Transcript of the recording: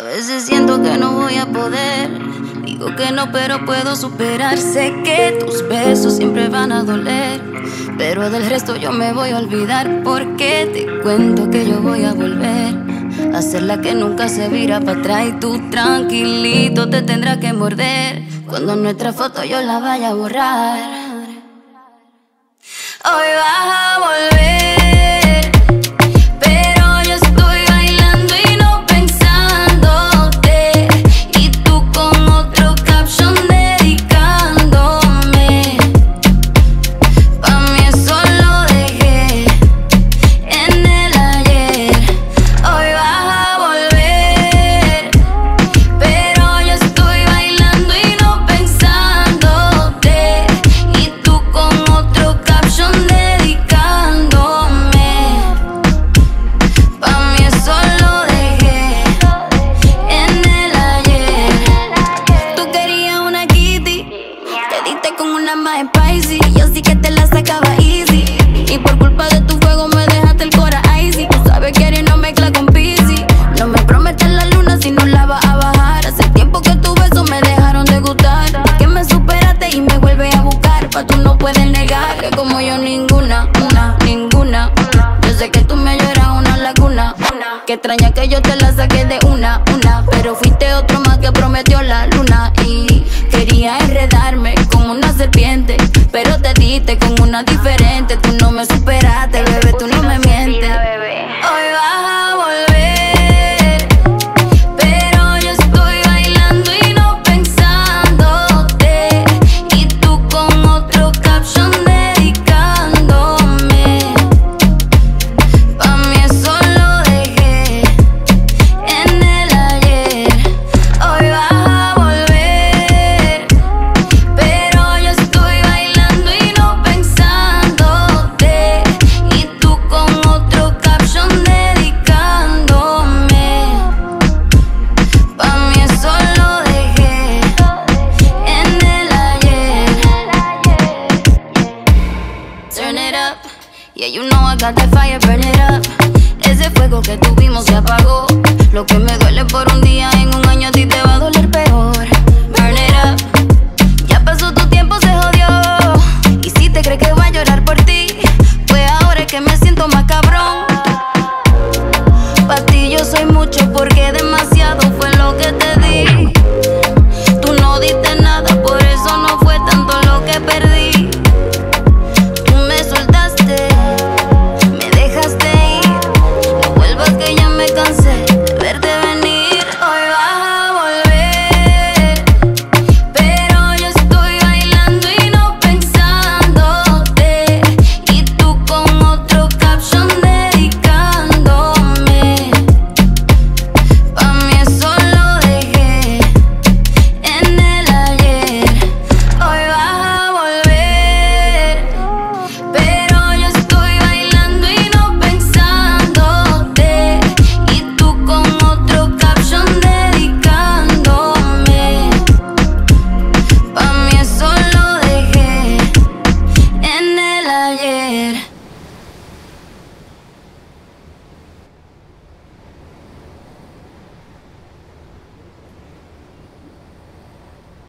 veces siento que no voy a poder. Digo que no, pero puedo superar. Sé que tus besos siempre van a doler, pero del resto yo me voy a olvidar. Porque te cuento que yo voy a volver a ser la que nunca se vira para atrás. Y tú tranquilito te tendrás que morder cuando nuestra foto yo la vaya a borrar. Hoy vas a volver, pero yo estoy bailando y no pensándote, y tú con otro caption dedicándome. Pa' mí eso lo dejé en el ayer. Hoy vas a volver, pero yo estoy bailando y no pensándote, y tú con otro caption dedicándome. Pa' mí eso lo dejé en el ayer. Tú querías una kitty, te diste con una más spicy. Yo sí que te la sacaba easy, y por culpa de tu fuego me dejaste el cora icy. Tú sabes que eres no mezcla con PC. No me prometes la luna si no la vas a bajar. Hace tiempo que tus besos me dejaron de gustar, que me superaste y me vuelves a buscar. Pa' tú no puedes negar que como yo ninguna, ninguna. Yo sé que tú me lloras una laguna, que extraña que yo te la saqué de una. Pero fuiste otro más que prometió la luna, y quería enredarme como una serpiente, pero te diste con una diferente. Tú no me superaste, bebé, tú no me mientes. Hoy vas a volver, pero yo estoy bailando y no pensándote, y tú con otro caption dedicándome. Pa' mí eso lo dejé en el ayer. Hoy vas a volver, pero yo estoy bailando y no pensándote, y tú con otro caption dedicándome. Pa' mí eso lo dejé en el ayer. Turn it up, yeah, you know I got that fire, burn it up. Ese fuego que tuvimos se apagó. Lo que me duele por un día, en un año a ti te va a doler peor.